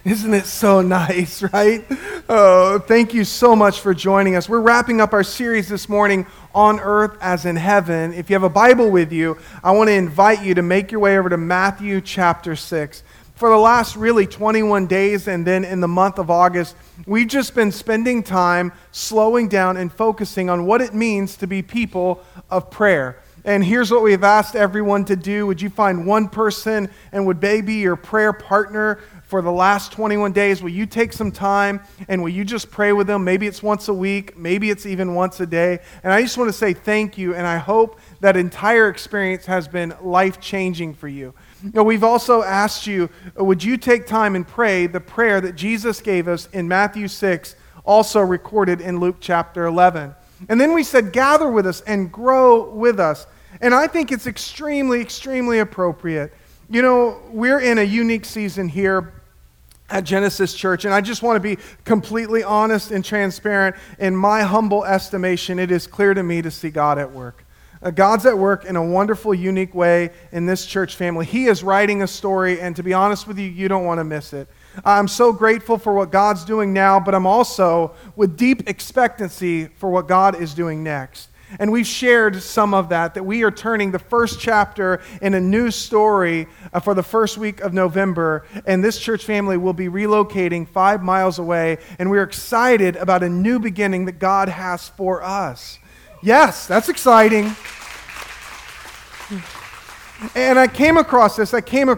Isn't it so nice, right? Oh, thank you so much for joining us. We're wrapping up our series this morning, On Earth as in Heaven. If you have a Bible with you, I want to invite you to make your way over to Matthew chapter 6. For the last really 21 days and then in the month of August, we've just been spending time slowing down and focusing on what it means to be people of prayer. And here's what we've asked everyone to do. Would you find one person and would they be your prayer partner for the last 21 days? Will you take some time and will you just pray with them? Maybe it's once a week, maybe it's even once a day. And I just want to say thank you, and I hope that entire experience has been life-changing for you. We've also asked you, would you take time and pray the prayer that Jesus gave us in Matthew 6, also recorded in Luke chapter 11. And then we said, gather with us and grow with us. And I think it's extremely, extremely appropriate. You know, we're in a unique season here at Genesis Church, and I just want to be completely honest and transparent. In my humble estimation, it is clear to me to see God at work. God's at work in a wonderful, unique way in this church family. He is writing a story, and to be honest with you, you don't want to miss it. I'm so grateful for what God's doing now, but I'm also with deep expectancy for what God is doing next. And we've shared some of that we are turning the first chapter in a new story for the first week of November. And this church family will be relocating 5 miles away. And we're excited about a new beginning that God has for us. Yes, that's exciting. And I came across this.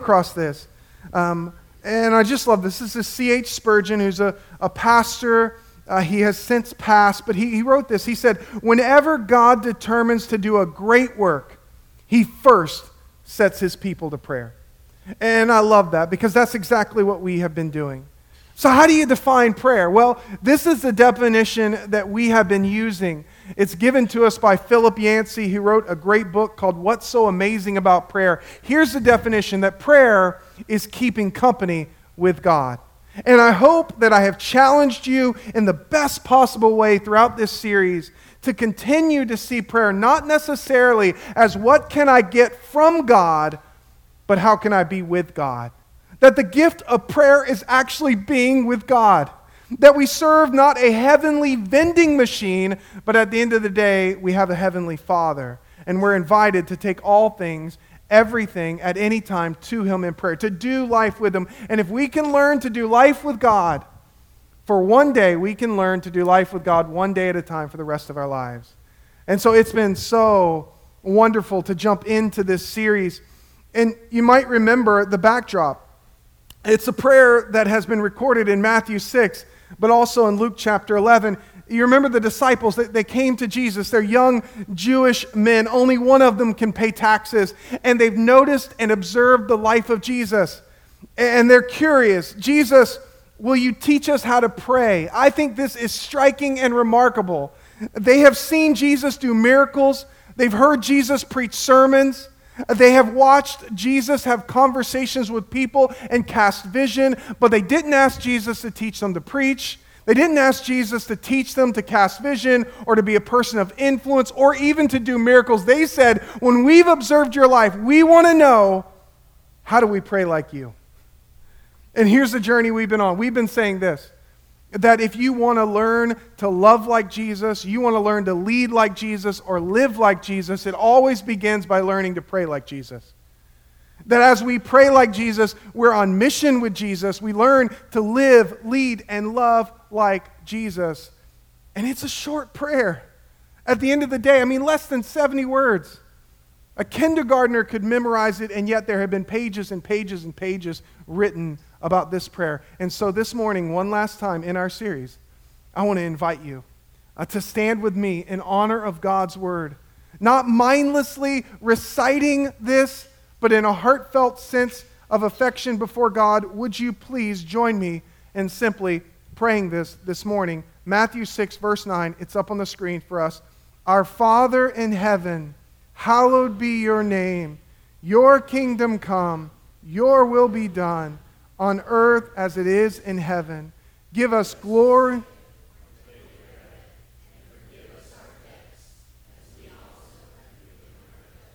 And I just love this. This is C.H. Spurgeon, who's a pastor. He has since passed, but he wrote this. He said, whenever God determines to do a great work, he first sets his people to prayer. And I love that because that's exactly what we have been doing. So how do you define prayer? Well, this is the definition that we have been using. It's given to us by Philip Yancey, who wrote a great book called What's So Amazing About Prayer. Here's the definition, that prayer is keeping company with God. And I hope that I have challenged you in the best possible way throughout this series to continue to see prayer not necessarily as what can I get from God, but how can I be with God. That the gift of prayer is actually being with God. That we serve not a heavenly vending machine, but at the end of the day, we have a heavenly Father. And we're invited to take all things, everything, at any time to Him in prayer, to do life with Him. And if we can learn to do life with God for one day, we can learn to do life with God one day at a time for the rest of our lives. And so it's been so wonderful to jump into this series. And you might remember the backdrop. It's a prayer that has been recorded in Matthew 6, but also in Luke chapter 11. You remember the disciples, they came to Jesus. They're young Jewish men. Only one of them can pay taxes. And they've noticed and observed the life of Jesus. And they're curious. Jesus, will you teach us how to pray? I think this is striking and remarkable. They have seen Jesus do miracles. They've heard Jesus preach sermons. They have watched Jesus have conversations with people and cast vision, but they didn't ask Jesus to teach them to preach. They didn't ask Jesus to teach them to cast vision or to be a person of influence or even to do miracles. They said, when we've observed your life, we want to know, how do we pray like you? And here's the journey we've been on. We've been saying this, that if you want to learn to love like Jesus, you want to learn to lead like Jesus or live like Jesus, it always begins by learning to pray like Jesus. That as we pray like Jesus, we're on mission with Jesus. We learn to live, lead, and love like Jesus. And it's a short prayer. At the end of the day, less than 70 words. A kindergartner could memorize it, and yet there have been pages and pages and pages written about this prayer. And so this morning, one last time in our series, I want to invite you to stand with me in honor of God's word. Not mindlessly reciting this, but in a heartfelt sense of affection before God. Would you please join me in simply praying this morning? Matthew 6, verse 9. It's up on the screen for us. Our Father in heaven, hallowed be your name. Your kingdom come. Your will be done on earth as it is in heaven. Give us glory.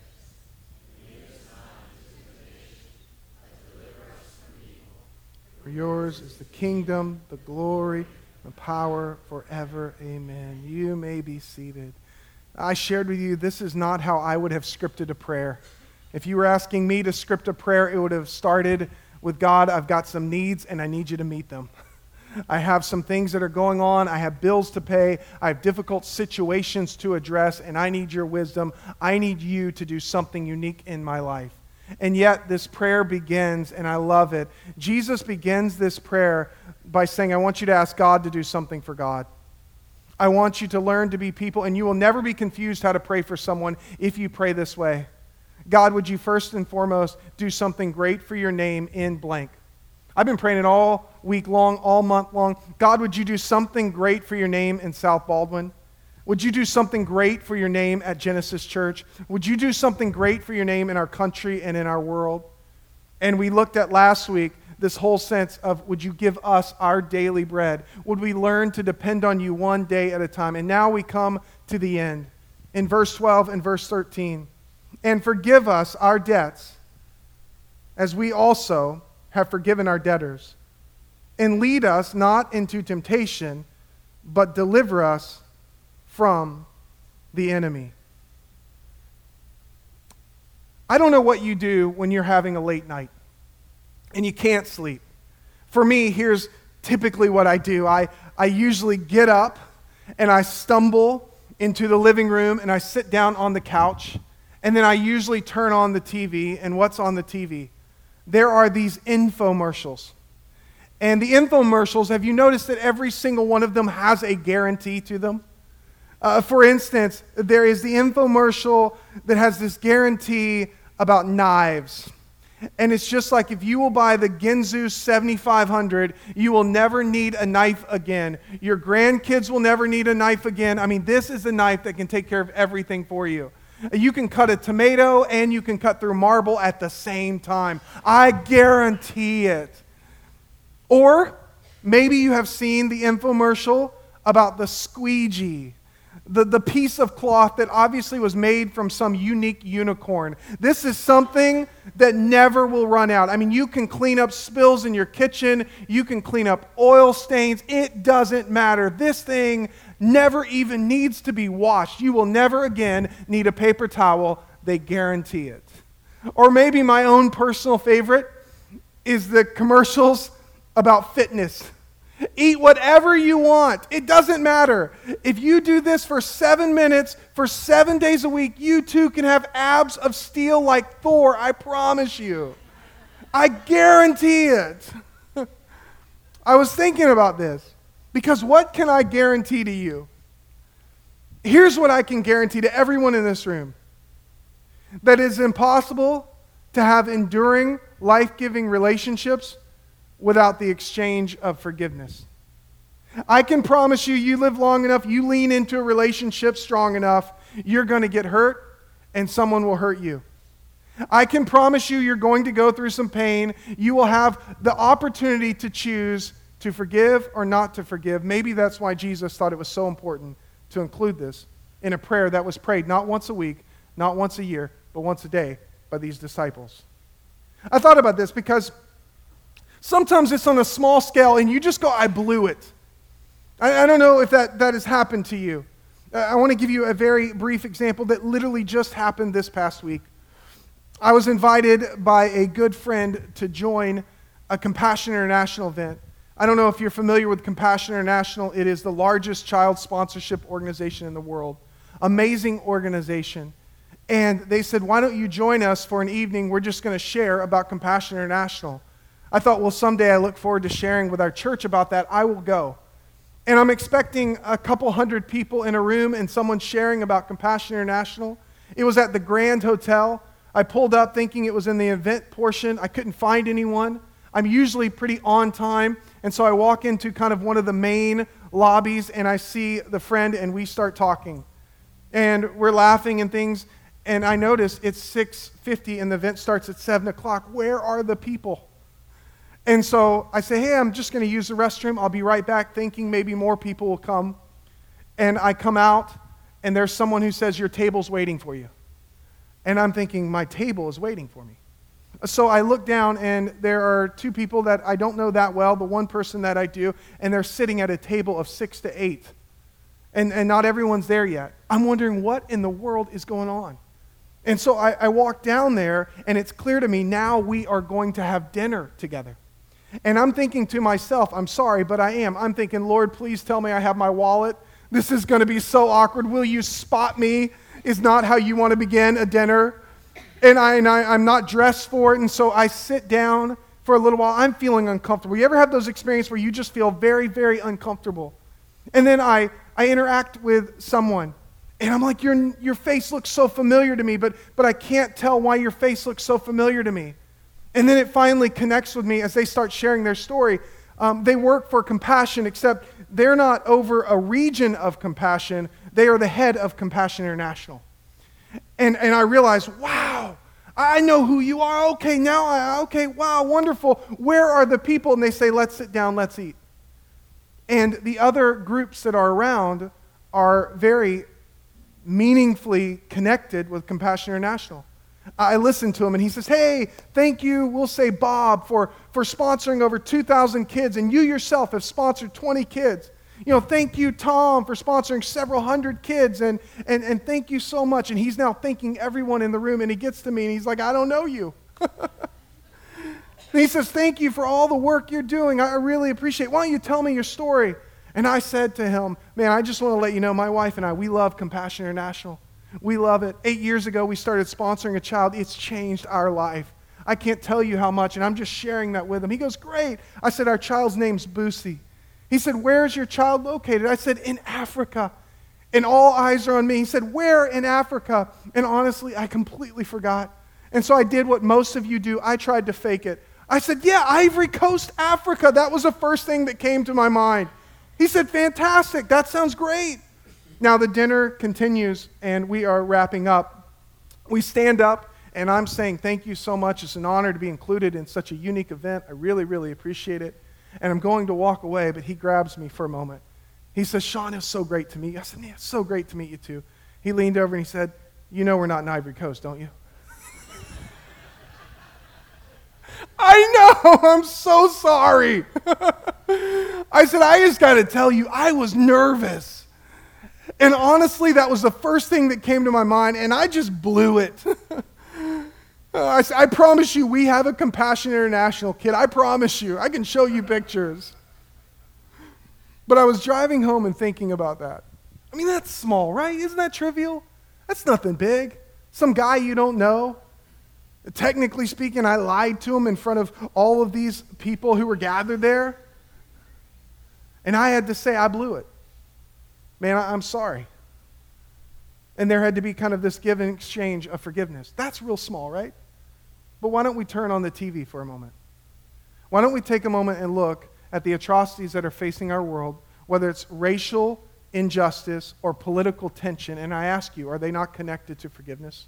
For yours is the kingdom, the glory, the power forever. Amen. You may be seated. I shared with you, this is not how I would have scripted a prayer. If you were asking me to script a prayer, it would have started with, God, I've got some needs and I need you to meet them. I have some things that are going on. I have bills to pay. I have difficult situations to address, and I need your wisdom. I need you to do something unique in my life. And yet this prayer begins, and I love it. Jesus begins this prayer by saying, I want you to ask God to do something for God. I want you to learn to be people, and you will never be confused how to pray for someone if you pray this way. God, would you first and foremost do something great for your name in blank? I've been praying it all week long, all month long. God, would you do something great for your name in South Baldwin? Would you do something great for your name at Genesis Church? Would you do something great for your name in our country and in our world? And we looked at last week this whole sense of, would you give us our daily bread? Would we learn to depend on you one day at a time? And now we come to the end. In verse 12 and verse 13. And forgive us our debts, as we also have forgiven our debtors. And lead us not into temptation, but deliver us from the enemy. I don't know what you do when you're having a late night and you can't sleep. For me, here's typically what I do. I usually get up and I stumble into the living room and I sit down on the couch, and then I usually turn on the TV. And what's on the TV? There are these infomercials. And the infomercials, have you noticed that every single one of them has a guarantee to them? For instance, there is the infomercial that has this guarantee about knives. And it's just like, if you will buy the Ginsu 7500, you will never need a knife again. Your grandkids will never need a knife again. I mean, this is a knife that can take care of everything for you. You can cut a tomato and you can cut through marble at the same time. I guarantee it. Or maybe you have seen the infomercial about the squeegee, the piece of cloth that obviously was made from some unique unicorn. This is something that never will run out. I mean, you can clean up spills in your kitchen. You can clean up oil stains. It doesn't matter. This thing never even needs to be washed. You will never again need a paper towel. They guarantee it. Or maybe my own personal favorite is the commercials about fitness. Eat whatever you want. It doesn't matter. If you do this for 7 minutes, for 7 days a week, you too can have abs of steel like Thor, I promise you. I guarantee it. I was thinking about this, because what can I guarantee to you? Here's what I can guarantee to everyone in this room. That it's impossible to have enduring, life-giving relationships without the exchange of forgiveness. I can promise you, you live long enough, you lean into a relationship strong enough, you're going to get hurt and someone will hurt you. I can promise you, you're going to go through some pain. You will have the opportunity to choose to forgive or not to forgive. Maybe that's why Jesus thought it was so important to include this in a prayer that was prayed not once a week, not once a year, but once a day by these disciples. I thought about this because sometimes it's on a small scale and you just go, I blew it. I don't know if that has happened to you. I want to give you a very brief example that literally just happened this past week. I was invited by a good friend to join a Compassion International event. I don't know if you're familiar with Compassion International. It is the largest child sponsorship organization in the world. Amazing organization. And they said, why don't you join us for an evening? We're just going to share about Compassion International. I thought, well, someday I look forward to sharing with our church about that. I will go. And I'm expecting a couple hundred people in a room and someone sharing about Compassion International. It was at the Grand Hotel. I pulled up thinking it was in the event portion. I couldn't find anyone. I'm usually pretty on time. And so I walk into kind of one of the main lobbies and I see the friend and we start talking. And we're laughing and things. And I notice it's 6:50 and the event starts at 7 o'clock. Where are the people? And so I say, hey, I'm just going to use the restroom. I'll be right back, thinking maybe more people will come. And I come out, and there's someone who says, your table's waiting for you. And I'm thinking, my table is waiting for me. So I look down, and there are two people that I don't know that well, the one person that I do, and they're sitting at a table of 6 to 8. And not everyone's there yet. I'm wondering what in the world is going on. And so I walk down there, and it's clear to me now we are going to have dinner together. And I'm thinking to myself, I'm sorry, but I am. I'm thinking, Lord, please tell me I have my wallet. This is going to be so awkward. Will you spot me? Is not how you want to begin a dinner. And I'm not dressed for it, and so I sit down for a little while. I'm feeling uncomfortable. You ever have those experiences where you just feel very, very uncomfortable? And then I interact with someone, and I'm like, your face looks so familiar to me, but I can't tell why your face looks so familiar to me. And then it finally connects with me as they start sharing their story. They work for Compassion, except they're not over a region of Compassion. They are the head of Compassion International. And I realize, wow, I know who you are. Okay, wow, wonderful. Where are the people? And they say, let's sit down, let's eat. And the other groups that are around are very meaningfully connected with Compassion International. I listened to him, and he says, hey, thank you, we'll say Bob, for sponsoring over 2,000 kids, and you yourself have sponsored 20 kids. Thank you, Tom, for sponsoring several hundred kids, and thank you so much. And he's now thanking everyone in the room, and he gets to me, and he's like, I don't know you. And he says, thank you for all the work you're doing. I really appreciate it. Why don't you tell me your story? And I said to him, man, I just want to let you know, my wife and I, we love Compassion International. We love it. 8 years ago, we started sponsoring a child. It's changed our life. I can't tell you how much, and I'm just sharing that with him. He goes, great. I said, our child's name's Boosie. He said, where is your child located? I said, in Africa. And all eyes are on me. He said, where in Africa? And honestly, I completely forgot. And so I did what most of you do. I tried to fake it. I said, yeah, Ivory Coast, Africa. That was the first thing that came to my mind. He said, fantastic. That sounds great. Now the dinner continues, and we are wrapping up. We stand up, and I'm saying, thank you so much. It's an honor to be included in such a unique event. I really, really appreciate it. And I'm going to walk away, but he grabs me for a moment. He says, Sean, it's so great to meet you. I said, yeah, it's so great to meet you too. He leaned over and he said, you know we're not in Ivory Coast, don't you? I know, I'm so sorry. I said, I just got to tell you, I was nervous. And honestly, that was the first thing that came to my mind, and I just blew it. I said, I promise you, we have a Compassion International kid. I promise you. I can show you pictures. But I was driving home and thinking about that. I mean, that's small, right? Isn't that trivial? That's nothing big. Some guy you don't know. Technically speaking, I lied to him in front of all of these people who were gathered there. And I had to say, I blew it. Man, I'm sorry. And there had to be kind of this give and exchange of forgiveness. That's real small, right? But why don't we turn on the TV for a moment? Why don't we take a moment and look at the atrocities that are facing our world, whether it's racial injustice or political tension, and I ask you, are they not connected to forgiveness?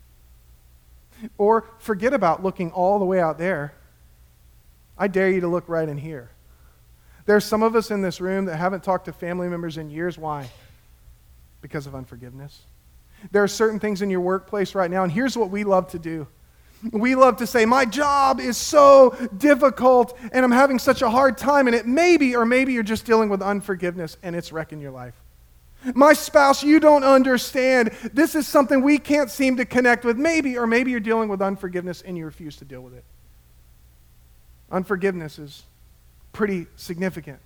Or forget about looking all the way out there. I dare you to look right in here. There's some of us in this room that haven't talked to family members in years. Why? Because of unforgiveness. There are certain things in your workplace right now, and here's what we love to do. We love to say, my job is so difficult, and I'm having such a hard time, and it maybe you're just dealing with unforgiveness, and it's wrecking your life. My spouse, you don't understand. This is something we can't seem to connect with. Maybe you're dealing with unforgiveness, and you refuse to deal with it. Unforgiveness is pretty significant.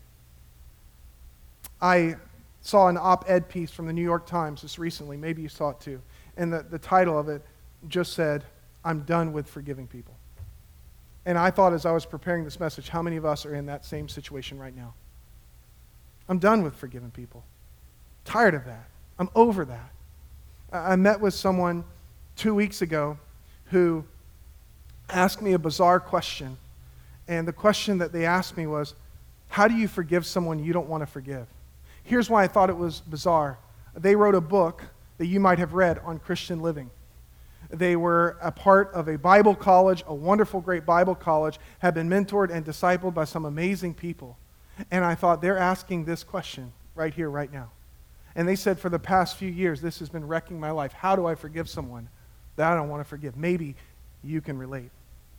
I saw an op-ed piece from the New York Times just recently. Maybe you saw it too. And the title of it just said, I'm done with forgiving people. And I thought as I was preparing this message, how many of us are in that same situation right now? I'm done with forgiving people. Tired of that. I'm over that. I met with someone 2 weeks ago who asked me a bizarre question. And the question that they asked me was, how do you forgive someone you don't want to forgive? Here's why I thought it was bizarre. They wrote a book that you might have read on Christian living. They were a part of a Bible college, a wonderful, great Bible college, had been mentored and discipled by some amazing people. And I thought, they're asking this question right here, right now. And they said, for the past few years, this has been wrecking my life. How do I forgive someone that I don't want to forgive? Maybe you can relate.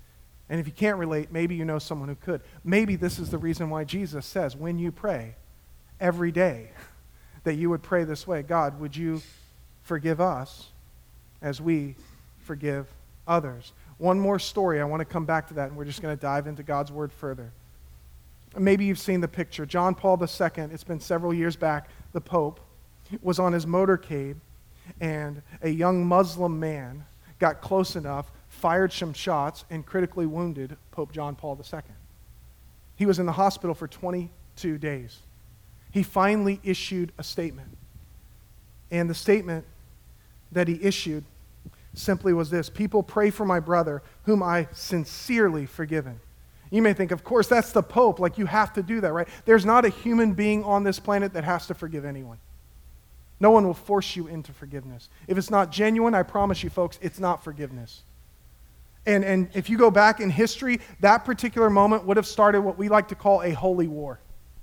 And if you can't relate, maybe you know someone who could. Maybe this is the reason why Jesus says, when you pray every day, that you would pray this way: God, would you forgive us as we forgive others? One more story. I want to come back to that, and we're just going to dive into God's word further. Maybe you've seen the picture. John Paul II, it's been several years back, the Pope, was on his motorcade, and a young Muslim man got close enough, fired some shots, and critically wounded Pope John Paul II. He was in the hospital for 22 days. He finally issued a statement. And the statement that he issued simply was this: people, pray for my brother, whom I sincerely forgiven. You may think, of course, that's the Pope. Like, you have to do that, right? There's not a human being on this planet that has to forgive anyone. No one will force you into forgiveness. If it's not genuine, I promise you, folks, it's not forgiveness. And if you go back in history, that particular moment would have started what we like to call a holy war.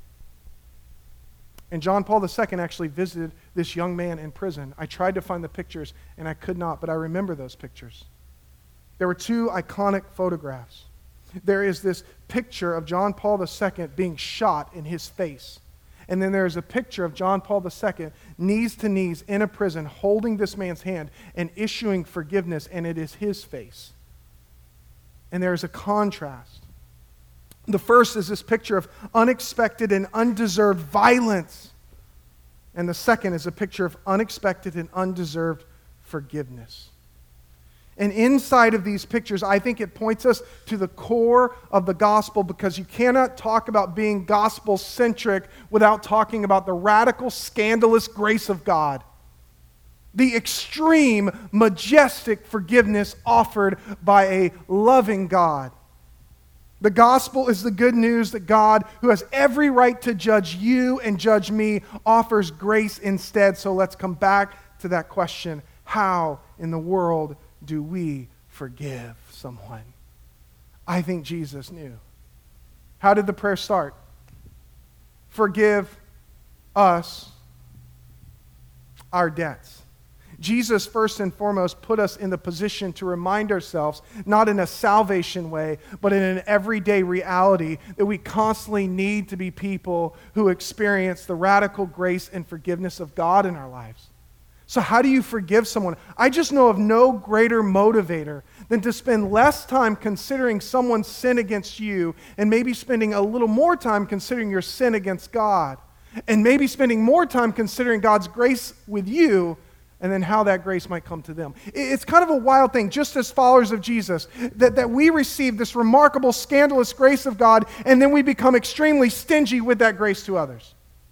And John Paul II actually visited this young man in prison. I tried to find the pictures, and I could not, but I remember those pictures. There were two iconic photographs. There is this picture of John Paul II being shot in his face. And then there is a picture of John Paul II, knees to knees in a prison, holding this man's hand and issuing forgiveness, and it is his face. And there is a contrast. The first is this picture of unexpected and undeserved violence. And the second is a picture of unexpected and undeserved forgiveness. And inside of these pictures, I think it points us to the core of the gospel, because you cannot talk about being gospel-centric without talking about the radical, scandalous grace of God. The extreme, majestic forgiveness offered by a loving God. The gospel is the good news that God, who has every right to judge you and judge me, offers grace instead. So let's come back to that question: how in the world do we forgive someone? I think Jesus knew. How did the prayer start? Forgive us our debts. Jesus, first and foremost, put us in the position to remind ourselves, not in a salvation way, but in an everyday reality, that we constantly need to be people who experience the radical grace and forgiveness of God in our lives. So how do you forgive someone? I just know of no greater motivator than to spend less time considering someone's sin against you and maybe spending a little more time considering your sin against God, and maybe spending more time considering God's grace with you and then how that grace might come to them. It's kind of a wild thing, just as followers of Jesus, that we receive this remarkable, scandalous grace of God, and then we become extremely stingy with that grace to others.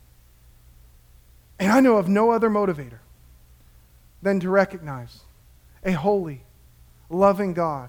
And I know of no other motivator than to recognize a holy, loving God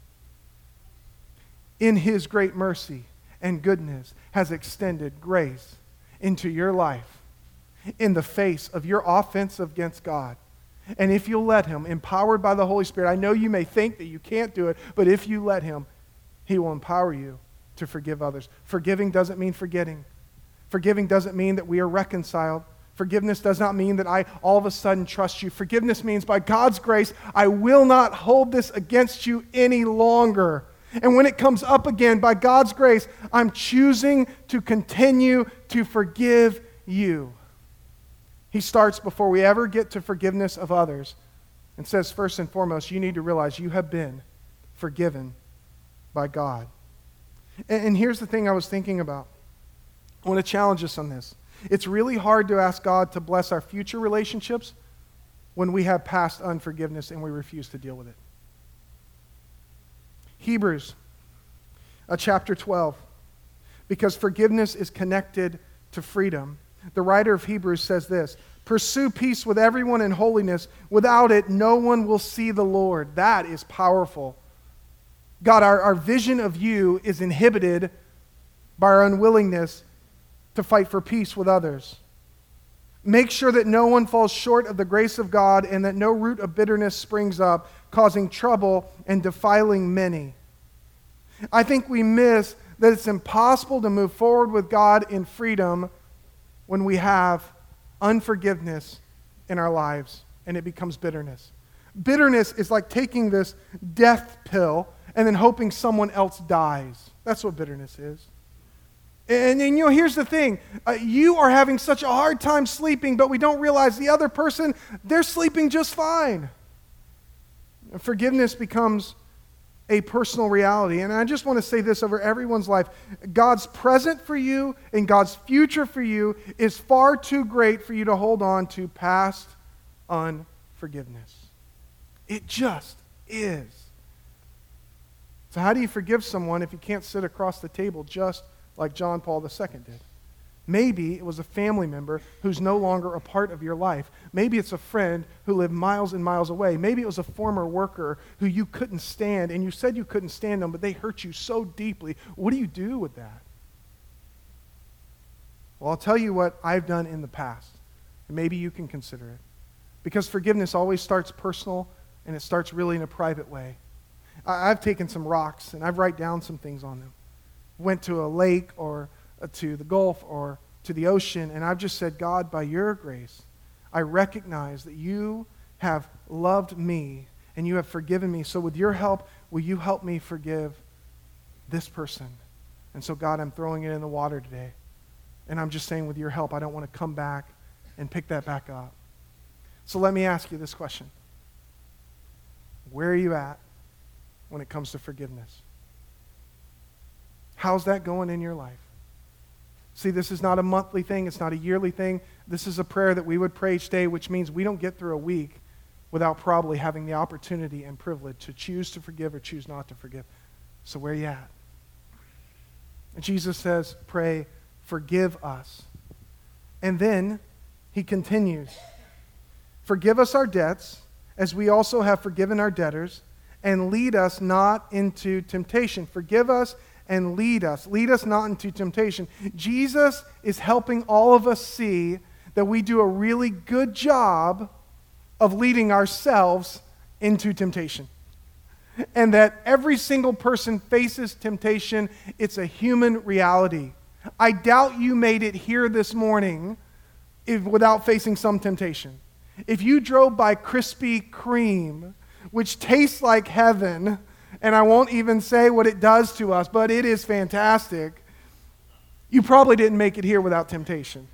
in His great mercy and goodness has extended grace into your life in the face of your offense against God. And if you'll let Him, empowered by the Holy Spirit, I know you may think that you can't do it, but if you let Him, He will empower you to forgive others. Forgiving doesn't mean forgetting. Forgiving doesn't mean that we are reconciled. Forgiveness does not mean that I all of a sudden trust you. Forgiveness means, by God's grace, I will not hold this against you any longer. And when it comes up again, by God's grace, I'm choosing to continue to forgive you. He starts before we ever get to forgiveness of others and says, first and foremost, you need to realize you have been forgiven by God. And here's the thing I was thinking about. I want to challenge us on this. It's really hard to ask God to bless our future relationships when we have past unforgiveness and we refuse to deal with it. Hebrews, chapter 12, because forgiveness is connected to freedom. The writer of Hebrews says this: pursue peace with everyone in holiness. Without it, no one will see the Lord. That is powerful. God, our vision of you is inhibited by our unwillingness to fight for peace with others. Make sure that no one falls short of the grace of God and that no root of bitterness springs up, causing trouble and defiling many. I think we miss that it's impossible to move forward with God in freedom when we have unforgiveness in our lives and it becomes bitterness. Bitterness is like taking this death pill and then hoping someone else dies. That's what bitterness is. And here's the thing. You are having such a hard time sleeping, but we don't realize the other person, they're sleeping just fine. Forgiveness becomes a personal reality. And I just want to say this over everyone's life. God's present for you and God's future for you is far too great for you to hold on to past unforgiveness. It just is. So how do you forgive someone if you can't sit across the table just like John Paul II did? Maybe it was a family member who's no longer a part of your life. Maybe it's a friend who lived miles and miles away. Maybe it was a former worker who you couldn't stand, and you said you couldn't stand them, but they hurt you so deeply. What do you do with that? Well, I'll tell you what I've done in the past, and maybe you can consider it. Because forgiveness always starts personal, and it starts really in a private way. I've taken some rocks, and I've written down some things on them. Went to a lake or to the Gulf or to the ocean, and I've just said, God, by your grace, I recognize that you have loved me and you have forgiven me. So with your help, will you help me forgive this person? And so, God, I'm throwing it in the water today. And I'm just saying, with your help, I don't want to come back and pick that back up. So let me ask you this question. Where are you at when it comes to forgiveness? How's that going in your life? See, this is not a monthly thing. It's not a yearly thing. This is a prayer that we would pray each day, which means we don't get through a week without probably having the opportunity and privilege to choose to forgive or choose not to forgive. So where are you at? And Jesus says, pray, forgive us. And then he continues, forgive us our debts, as we also have forgiven our debtors, and lead us not into temptation. Forgive us and lead us. Lead us not into temptation. Jesus is helping all of us see that we do a really good job of leading ourselves into temptation. And that every single person faces temptation. It's a human reality. I doubt you made it here this morning without facing some temptation. If you drove by Krispy Kreme, which tastes like heaven, and I won't even say what it does to us, but it is fantastic, you probably didn't make it here without temptation.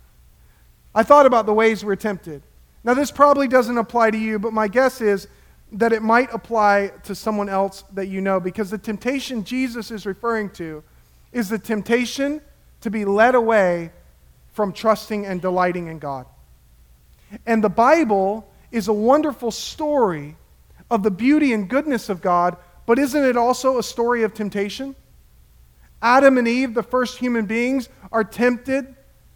I thought about the ways we're tempted. Now, this probably doesn't apply to you, but my guess is that it might apply to someone else that you know, because the temptation Jesus is referring to is the temptation to be led away from trusting and delighting in God. And the Bible is a wonderful story of the beauty and goodness of God, but isn't it also a story of temptation? Adam and Eve, the first human beings, are tempted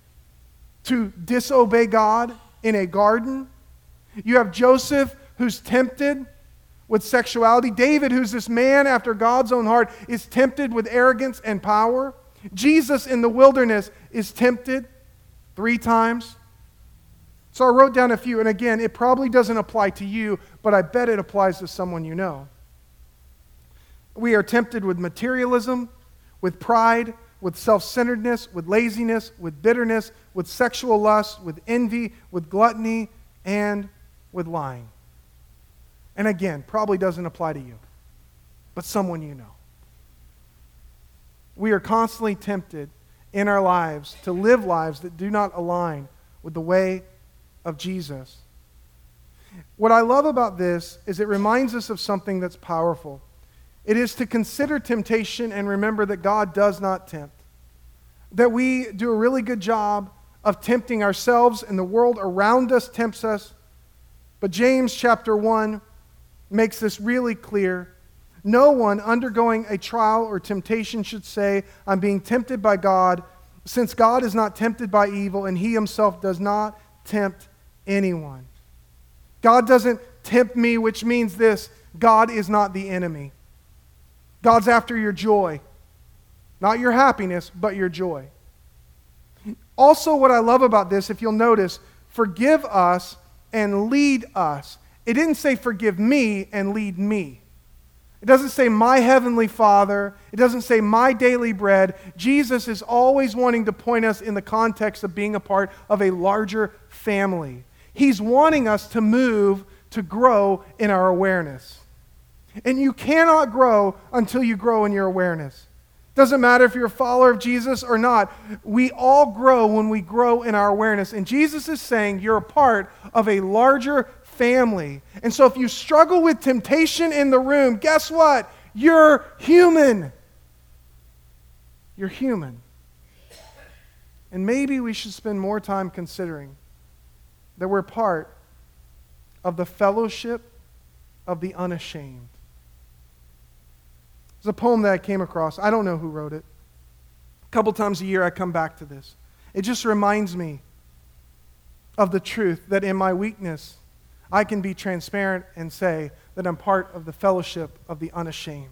to disobey God in a garden. You have Joseph, who's tempted with sexuality. David, who's this man after God's own heart, is tempted with arrogance and power. Jesus in the wilderness is tempted 3 times. So I wrote down a few, and again, it probably doesn't apply to you, but I bet it applies to someone you know. We are tempted with materialism, with pride, with self-centeredness, with laziness, with bitterness, with sexual lust, with envy, with gluttony, and with lying. And again, probably doesn't apply to you, but someone you know. We are constantly tempted in our lives to live lives that do not align with the way of Jesus. What I love about this is it reminds us of something that's powerful. It is to consider temptation and remember that God does not tempt. That we do a really good job of tempting ourselves, and the world around us tempts us. But James chapter 1 makes this really clear. No one undergoing a trial or temptation should say, I'm being tempted by God, since God is not tempted by evil, and he himself does not tempt anyone. God doesn't tempt me, which means this: God is not the enemy. God's after your joy. Not your happiness, but your joy. Also, what I love about this, if you'll notice, forgive us and lead us. It didn't say forgive me and lead me. It doesn't say my heavenly Father. It doesn't say my daily bread. Jesus is always wanting to point us in the context of being a part of a larger family. He's wanting us to move, to grow in our awareness. And you cannot grow until you grow in your awareness. Doesn't matter if you're a follower of Jesus or not. We all grow when we grow in our awareness. And Jesus is saying you're a part of a larger family. And so if you struggle with temptation in the room, guess what? You're human. You're human. And maybe we should spend more time considering that we're part of the fellowship of the unashamed. There's a poem that I came across. I don't know who wrote it. A couple times a year I come back to this. It just reminds me of the truth that in my weakness, I can be transparent and say that I'm part of the fellowship of the unashamed.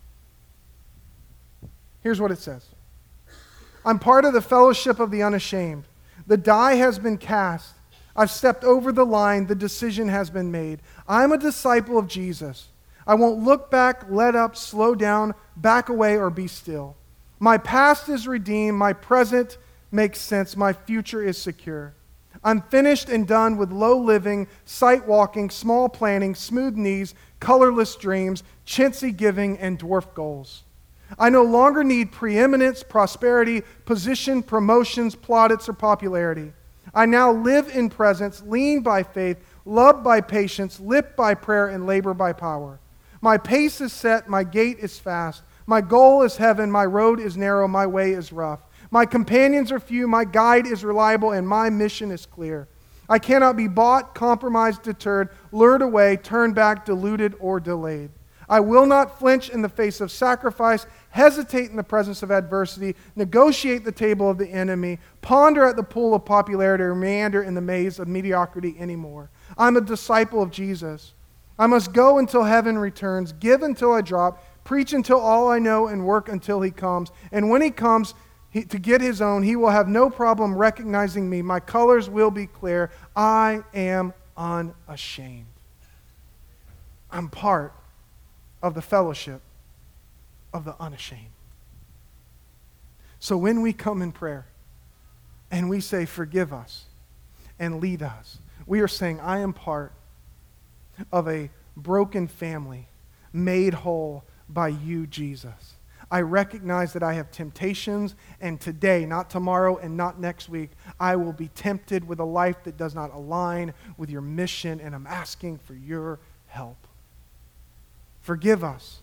Here's what it says. I'm part of the fellowship of the unashamed. The die has been cast. I've stepped over the line. The decision has been made. I'm a disciple of Jesus. I won't look back, let up, slow down, back away, or be still. My past is redeemed. My present makes sense. My future is secure. I'm finished and done with low living, sight walking, small planning, smooth knees, colorless dreams, chintzy giving, and dwarf goals. I no longer need preeminence, prosperity, position, promotions, plaudits, or popularity. I now live in presence, lean by faith, love by patience, live by prayer, and labor by power. My pace is set, my gait is fast. My goal is heaven, my road is narrow, my way is rough. My companions are few, my guide is reliable, and my mission is clear. I cannot be bought, compromised, deterred, lured away, turned back, deluded, or delayed. I will not flinch in the face of sacrifice, hesitate in the presence of adversity, negotiate the table of the enemy, ponder at the pool of popularity, or meander in the maze of mediocrity anymore. I'm a disciple of Jesus. I must go until heaven returns, give until I drop, preach until all I know, and work until he comes. And when he comes to get his own, he will have no problem recognizing me. My colors will be clear. I am unashamed. I'm part of the fellowship of the unashamed. So when we come in prayer and we say, forgive us and lead us, we are saying, I am part of a broken family made whole by you, Jesus. I recognize that I have temptations, and today, not tomorrow and not next week, I will be tempted with a life that does not align with your mission, and I'm asking for your help. Forgive us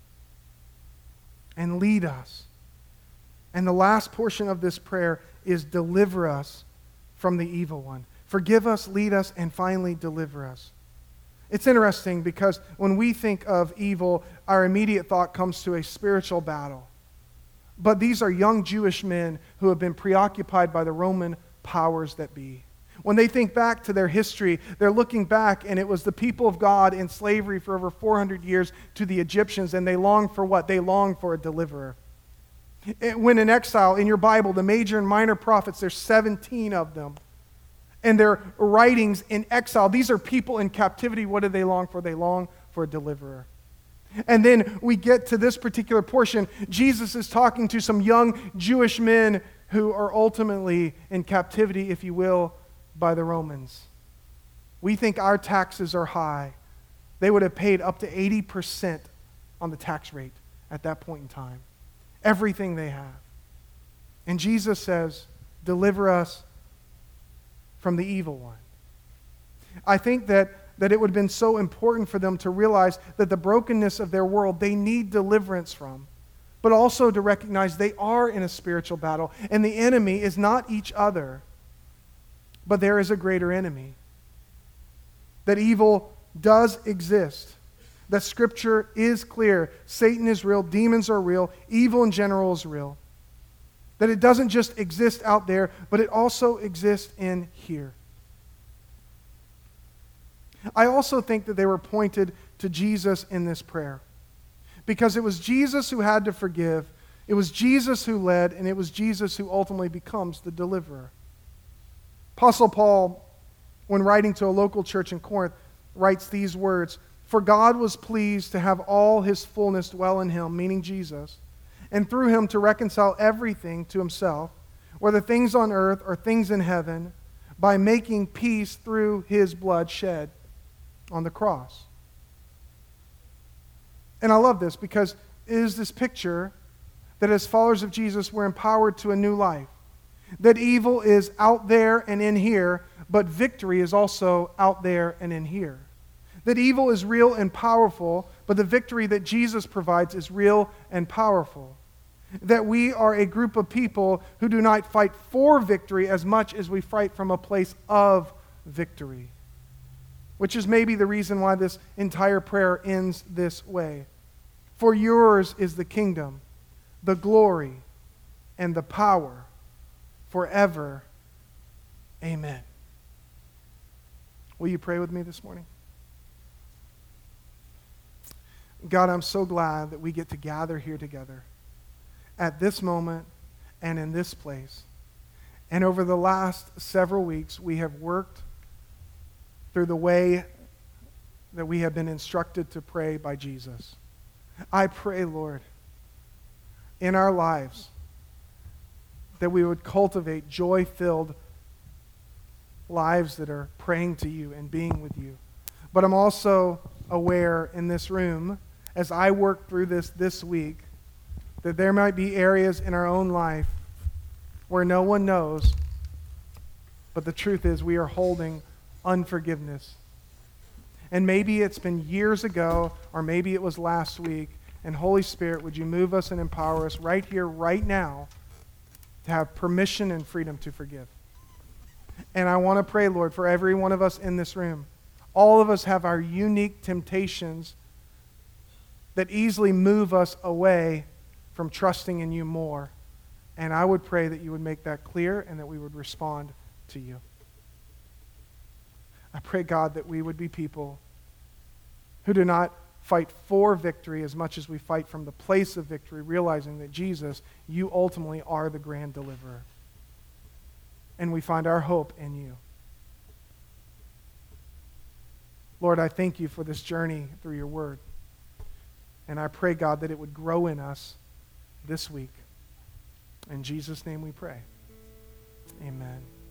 and lead us. And the last portion of this prayer is deliver us from the evil one. Forgive us, lead us, and finally deliver us. It's interesting because when we think of evil, our immediate thought comes to a spiritual battle. But these are young Jewish men who have been preoccupied by the Roman powers that be. When they think back to their history, they're looking back, and it was the people of God in slavery for over 400 years to the Egyptians, and they longed for what? They longed for a deliverer. When in exile, in your Bible, the major and minor prophets, there's 17 of them. And their writings in exile, these are people in captivity. What do they long for? They long for a deliverer. And then we get to this particular portion. Jesus is talking to some young Jewish men who are ultimately in captivity, if you will, by the Romans. We think our taxes are high. They would have paid up to 80% on the tax rate at that point in time. Everything they have. And Jesus says, deliver us from the evil one. I think that it would have been so important for them to realize that the brokenness of their world they need deliverance from, but also to recognize they are in a spiritual battle, and the enemy is not each other, but there is a greater enemy. That evil does exist. That Scripture is clear. Satan is real. Demons are real. Evil in general is real. That it doesn't just exist out there, but it also exists in here. I also think that they were pointed to Jesus in this prayer. Because it was Jesus who had to forgive, it was Jesus who led, and it was Jesus who ultimately becomes the deliverer. Apostle Paul, when writing to a local church in Corinth, writes these words, "For God was pleased to have all his fullness dwell in him," meaning Jesus, "and through him to reconcile everything to himself, whether things on earth or things in heaven, by making peace through his blood shed on the cross." And I love this because it is this picture that as followers of Jesus, we're empowered to a new life. That evil is out there and in here, but victory is also out there and in here. That evil is real and powerful, but the victory that Jesus provides is real and powerful. That we are a group of people who do not fight for victory as much as we fight from a place of victory. Which is maybe the reason why this entire prayer ends this way. For yours is the kingdom, the glory, and the power forever. Amen. Will you pray with me this morning? God, I'm so glad that we get to gather here together at this moment and in this place. And over the last several weeks, we have worked through the way that we have been instructed to pray by Jesus. I pray, Lord, in our lives, that we would cultivate joy-filled lives that are praying to you and being with you. But I'm also aware in this room, as I work through this week, that there might be areas in our own life where no one knows, but the truth is we are holding unforgiveness. And maybe it's been years ago, or maybe it was last week, and Holy Spirit, would you move us and empower us right here, right now, to have permission and freedom to forgive. And I want to pray, Lord, for every one of us in this room. All of us have our unique temptations that easily move us away from trusting in you more. And I would pray that you would make that clear and that we would respond to you. I pray, God, that we would be people who do not fight for victory as much as we fight from the place of victory, realizing that Jesus, you ultimately are the grand deliverer. And we find our hope in you. Lord, I thank you for this journey through your word. And I pray, God, that it would grow in us this week. In Jesus' name we pray. Amen.